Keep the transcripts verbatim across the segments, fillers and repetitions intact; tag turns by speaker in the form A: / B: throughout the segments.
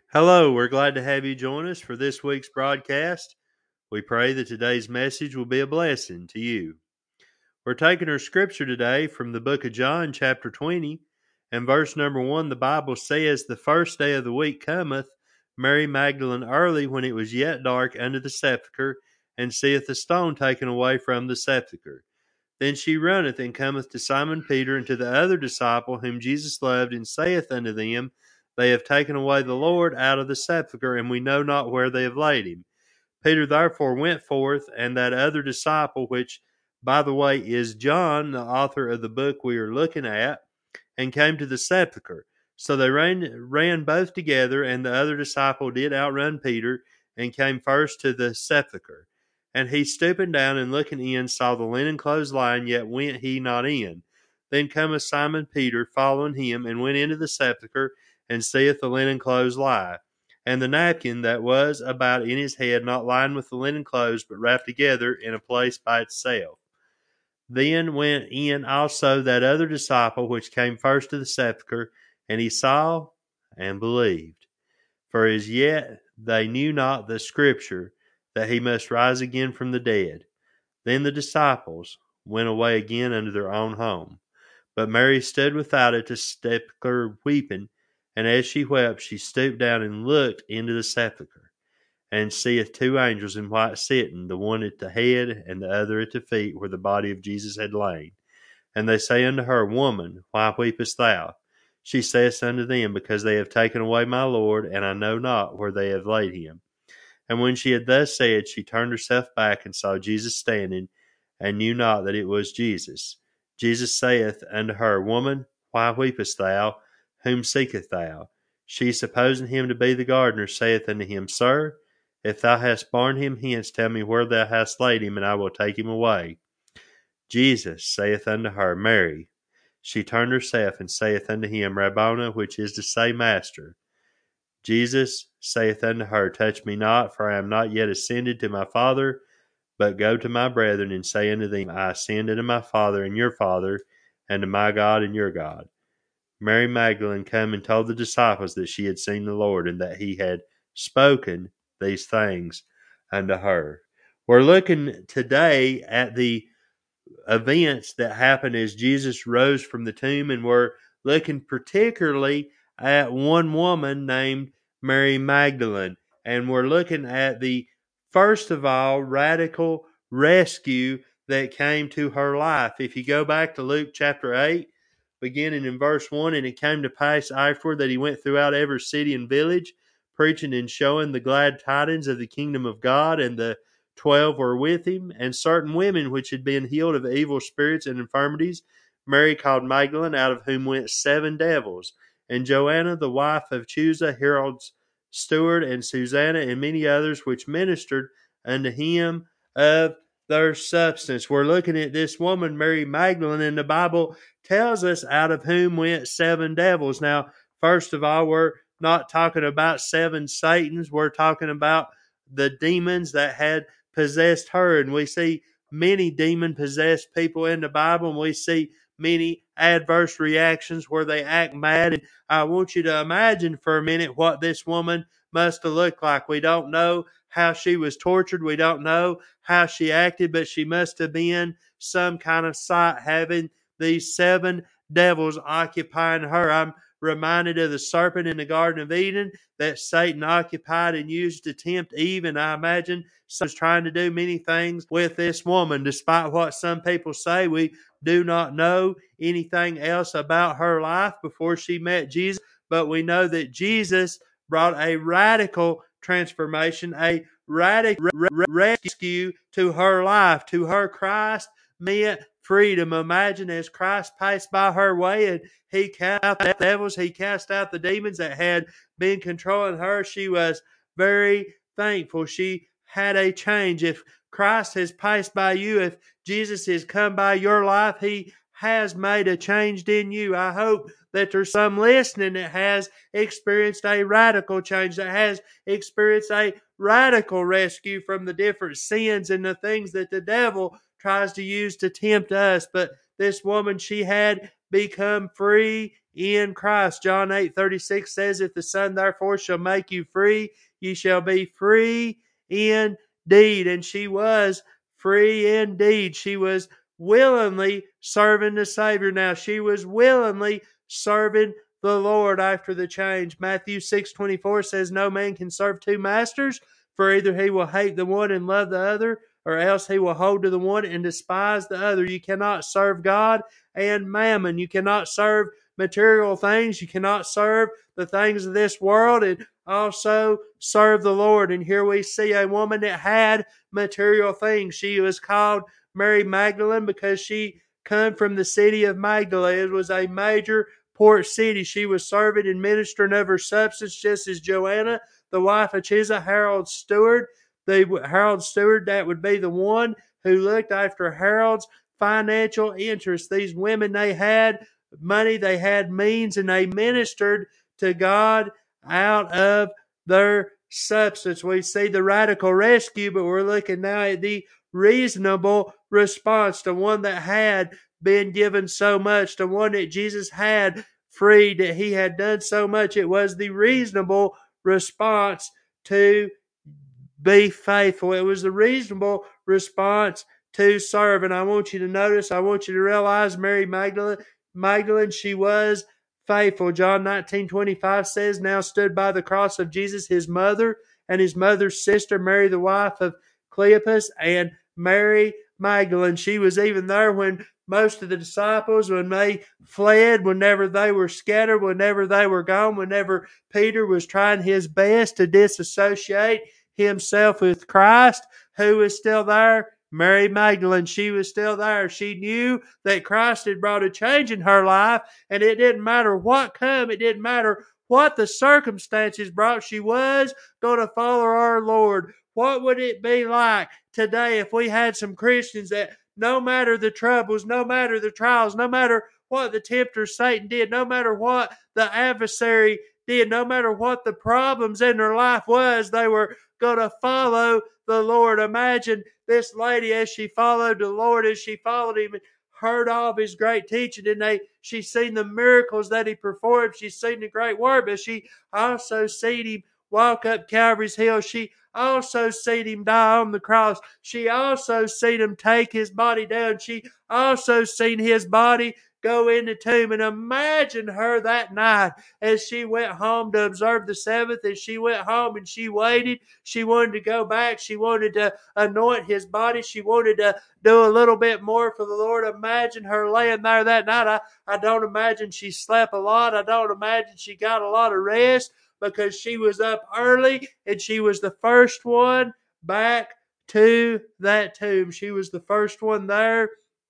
A: Hello, we're glad to have you join us for this week's broadcast. We pray that today's message will be a blessing to you. We're taking our scripture today from the book of John, chapter twenty, and verse number one. The Bible says, "The first day of the week cometh, Mary Magdalene early, when it was yet dark, unto the sepulchre, and seeth the stone taken away from the sepulchre. Then she runneth and cometh to Simon Peter and to the other disciple whom Jesus loved, and saith unto them, They have taken away the Lord out of the sepulchre, and we know not where they have laid him. Peter therefore went forth, and that other disciple, which, by the way, is John, the author of the book we are looking at, and came to the sepulchre. So they ran, ran both together, and the other disciple did outrun Peter, and came first to the sepulchre. And he, stooping down and looking in, saw the linen clothes lying, yet went he not in. Then cometh Simon Peter, following him, and went into the sepulchre, and seeth the linen clothes lie, and the napkin that was about in his head, not lying with the linen clothes, but wrapped together in a place by itself. Then went in also that other disciple which came first to the sepulchre, and he saw and believed. For as yet they knew not the scripture, that he must rise again from the dead. Then the disciples went away again unto their own home. But Mary stood without at the sepulchre weeping, and as she wept, she stooped down and looked into the sepulchre, and seeth two angels in white sitting, the one at the head, and the other at the feet, where the body of Jesus had lain. And they say unto her, Woman, why weepest thou? She saith unto them, Because they have taken away my Lord, and I know not where they have laid him. And when she had thus said, she turned herself back, and saw Jesus standing, and knew not that it was Jesus. Jesus saith unto her, Woman, why weepest thou? Whom seekest thou? She, supposing him to be the gardener, saith unto him, Sir, if thou hast borne him hence, tell me where thou hast laid him, and I will take him away. Jesus saith unto her, Mary. She turned herself, and saith unto him, Rabboni, which is to say, Master. Jesus saith unto her, Touch me not, for I am not yet ascended to my Father, but go to my brethren, and say unto them, I ascend unto my Father and your Father, and to my God and your God. Mary Magdalene came and told the disciples that she had seen the Lord, and that he had spoken these things unto her. We're looking today at the events that happened as Jesus rose from the tomb, and we're looking particularly at one woman named Mary Magdalene. And we're looking at the, first of all, radical rescue that came to her life. If you go back to Luke chapter eight, beginning in verse one, and it came to pass afterward that he went throughout every city and village, preaching and showing the glad tidings of the kingdom of God, and the twelve were with him, and certain women which had been healed of evil spirits and infirmities, Mary called Magdalene, out of whom went seven devils, and Joanna the wife of Chuza, Herod's steward, and Susanna, and many others which ministered unto him of their substance. We're looking at this woman, Mary Magdalene, and the Bible tells us out of whom went seven devils. Now, first of all, we're not talking about seven Satans. We're talking about the demons that had possessed her. And we see many demon-possessed people in the Bible, and we see many adverse reactions where they act mad. And I want you to imagine for a minute what this woman must have looked like. We don't know how she was tortured. We don't know how she acted, but she must have been some kind of sight, having these seven devils occupying her. I'm reminded of the serpent in the Garden of Eden that Satan occupied and used to tempt Eve, and I imagine Satan was trying to do many things with this woman. Despite what some people say, we do not know anything else about her life before she met Jesus, but we know that Jesus brought a radical transformation, a radical rescue to her life. To her, Christ meant freedom. Imagine as Christ passed by her way and he cast out the devils, he cast out the demons that had been controlling her. She was very thankful. She had a change. If Christ has passed by you, if Jesus has come by your life, he has made a change in you. I hope that there's some listening that has experienced a radical change, that has experienced a radical rescue from the different sins and the things that the devil tries to use to tempt us. But this woman, she had become free in Christ. John eight thirty-six says, if the Son therefore shall make you free, ye shall be free indeed. And she was free indeed. She was willingly serving the Savior. Now, she was willingly serving the Lord after the change. Matthew six twenty-four says, no man can serve two masters, for either he will hate the one and love the other, or else he will hold to the one and despise the other. You cannot serve God and mammon. You cannot serve material things. You cannot serve the things of this world and also serve the Lord. And here we see a woman that had material things. She was called Mary Magdalene because she come from the city of Magdala. It was a major port city. She was serving and ministering of her substance, just as Joanna, the wife of Chuza, Harold's steward. The Harold's steward, that would be the one who looked after Harold's financial interests. These women, they had money, they had means, and they ministered to God out of their substance. We see the radical rescue, but we're looking now at the reasonable response, to one that had been given so much, to one that Jesus had freed, that he had done so much. It was the reasonable response to be faithful. It was the reasonable response to serve. And I want you to notice, I want you to realize Mary Magdalene, Magdalene, she was faithful. John nineteen twenty-five says, now stood by the cross of Jesus his mother and his mother's sister, Mary the wife of Cleopas, and Mary Magdalene. She was even there when most of the disciples, when they fled, whenever they were scattered, whenever they were gone, whenever Peter was trying his best to disassociate himself with Christ, who was still there? Mary Magdalene. She was still there. She knew that Christ had brought a change in her life, and it didn't matter what come, it didn't matter what the circumstances brought. She was going to follow our Lord. What would it be like today if we had some Christians that no matter the troubles, no matter the trials, no matter what the tempter Satan did, no matter what the adversary did, no matter what the problems in their life was, they were going to follow the Lord. Imagine this lady as she followed the Lord, as she followed him and heard all of his great teaching, and they she's seen the miracles that he performed. She's seen the great work, but she also seen him walk up Calvary's hill. She also seen him die on the cross. She also seen him take his body down. She also seen his body go in the tomb. And imagine her that night as she went home to observe the Sabbath, as she went home and she waited. She wanted to go back. She wanted to anoint his body. She wanted to do a little bit more for the Lord. Imagine her laying there that night. I, I don't imagine she slept a lot. I don't imagine she got a lot of rest, because she was up early and she was the first one back to that tomb. She was the first one there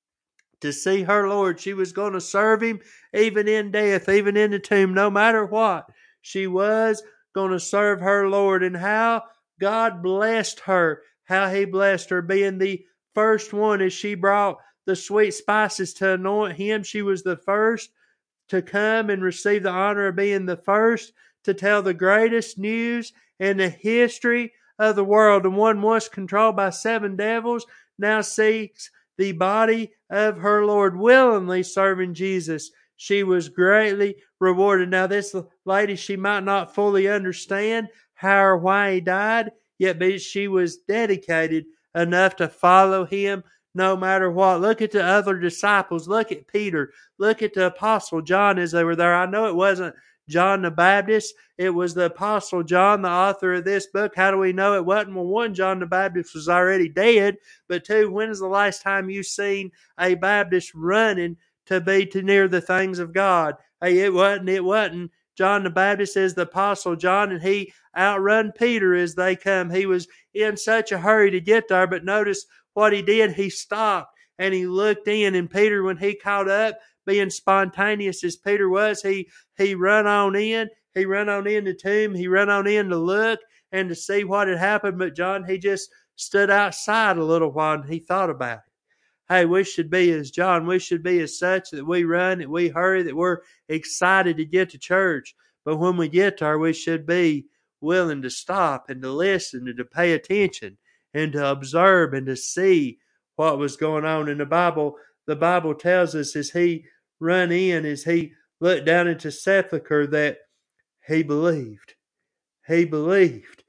A: to see her Lord. She was going to serve him even in death, even in the tomb, no matter what. She was going to serve her Lord. And how God blessed her, how he blessed her, being the first one as she brought the sweet spices to anoint him. She was the first to come and receive the honor of being the first to tell the greatest news in the history of the world. And one once controlled by seven devils now seeks the body of her Lord, willingly serving Jesus. She was greatly rewarded. Now this lady, she might not fully understand how or why he died, yet she was dedicated enough to follow him no matter what. Look at the other disciples. Look at Peter. Look at the Apostle John as they were there. I know it wasn't John the Baptist. It was the Apostle John, the author of this book. How do we know it wasn't? Well, one, John the Baptist was already dead. But two, when is the last time you seen a Baptist running to be too near the things of God? Hey, it wasn't. It wasn't. John the Baptist is the Apostle John, and he outrun Peter as they come. He was in such a hurry to get there, but notice what he did. He stopped and he looked in, and Peter, when he caught up, being spontaneous as Peter was, he he run on in. He run on in the tomb. He run on in to look and to see what had happened. But John, he just stood outside a little while and he thought about it. Hey, we should be as John. We should be as such that we run, that we hurry, that we're excited to get to church. But when we get there, we should be willing to stop and to listen and to pay attention and to observe and to see what was going on. In the Bible, the Bible tells us as he run in, as he looked down into sepulchre that he believed. He believed.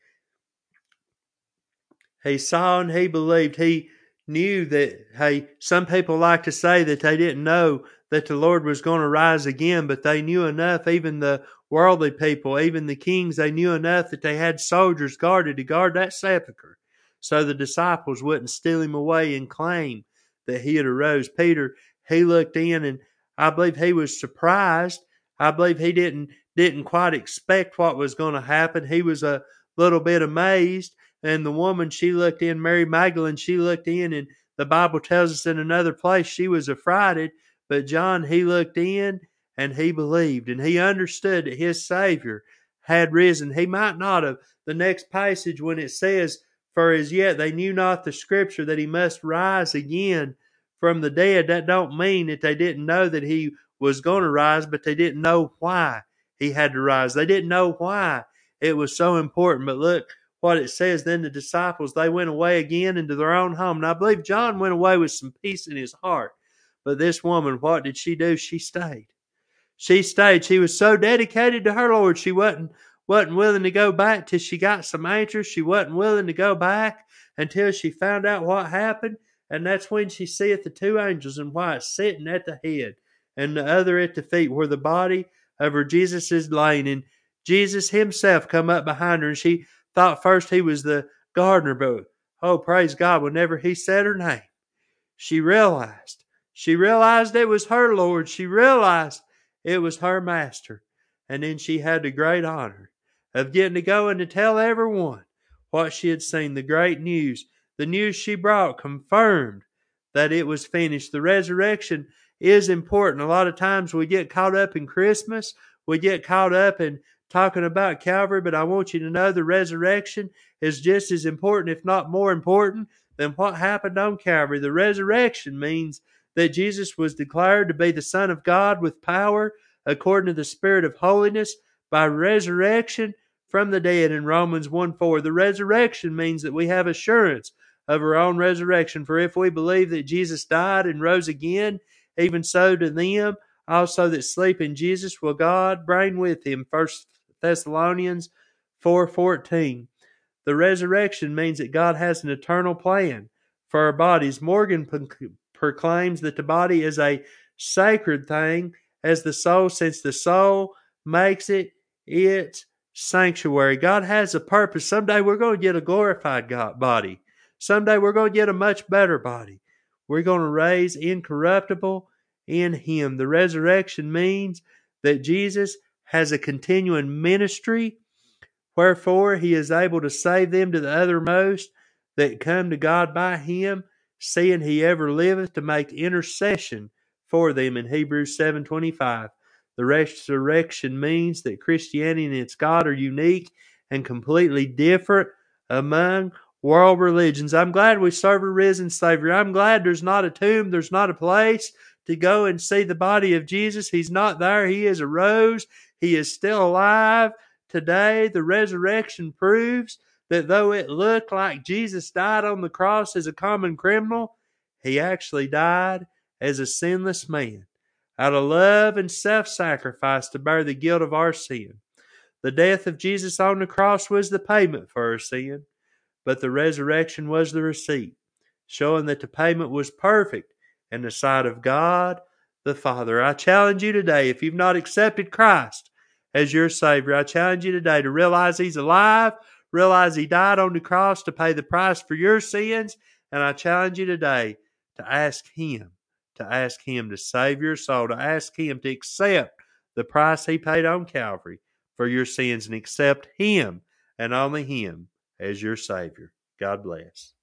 A: He saw and he believed. He knew that, hey, some people like to say that they didn't know that the Lord was going to rise again, but they knew enough, even the worldly people, even the kings, they knew enough that they had soldiers guarded to guard that sepulchre so the disciples wouldn't steal him away and claim that he had arose. Peter, he looked in, and I believe he was surprised. I believe he didn't didn't quite expect what was going to happen. He was a little bit amazed. And the woman, she looked in, Mary Magdalene, she looked in, and the Bible tells us in another place she was affrighted. But John, he looked in and he believed, and he understood that his Savior had risen. He might not have. The next passage, when it says, for as yet they knew not the scripture that he must rise again from the dead, that don't mean that they didn't know that he was going to rise, but they didn't know why he had to rise. They didn't know why it was so important. But look what it says. Then the disciples, they went away again into their own home. And I believe John went away with some peace in his heart. But this woman, what did she do? She stayed. She stayed. She was so dedicated to her Lord. She wasn't, wasn't willing to go back till she got some answers. She wasn't willing to go back until she found out what happened. And that's when she seeth the two angels in white sitting at the head and the other at the feet, where the body of her Jesus is laying. And Jesus himself come up behind her, and she thought first he was the gardener, but oh, praise God, whenever he said her name, she realized. She realized it was her Lord. She realized it was her Master. And then she had the great honor of getting to go and to tell everyone what she had seen. The great news. The news she brought confirmed that it was finished. The resurrection is important. A lot of times we get caught up in Christmas. We get caught up in talking about Calvary, but I want you to know the resurrection is just as important, if not more important, than what happened on Calvary. The resurrection means that Jesus was declared to be the Son of God with power according to the Spirit of holiness by resurrection from the dead in Romans one four. The resurrection means that we have assurance of our own resurrection. For if we believe that Jesus died and rose again, even so to them also that sleep in Jesus will God bring with him. First Thessalonians four fourteen. The resurrection means that God has an eternal plan for our bodies. Morgan proclaims that the body is a sacred thing as the soul, since the soul makes it its sanctuary. God has a purpose. Someday we're going to get a glorified God body. Someday we're going to get a much better body. We're going to raise incorruptible in him. The resurrection means that Jesus has a continuing ministry, wherefore he is able to save them to the uttermost that come to God by him, seeing he ever liveth to make intercession for them in Hebrews seven twenty-five. The resurrection means that Christianity and its God are unique and completely different among world religions. I'm glad we serve a risen Savior. I'm glad there's not a tomb, there's not a place to go and see the body of Jesus. He's not there. He is arose. He is still alive. Today, the resurrection proves that though it looked like Jesus died on the cross as a common criminal, he actually died as a sinless man, out of love and self-sacrifice to bear the guilt of our sin. The death of Jesus on the cross was the payment for our sin, but the resurrection was the receipt, showing that the payment was perfect in the sight of God the Father. I challenge you today, if you've not accepted Christ as your Savior, I challenge you today to realize he's alive, realize he died on the cross to pay the price for your sins, and I challenge you today to ask him, to ask him to save your soul, to ask him to accept the price he paid on Calvary for your sins and accept him and only him as your Savior. God bless.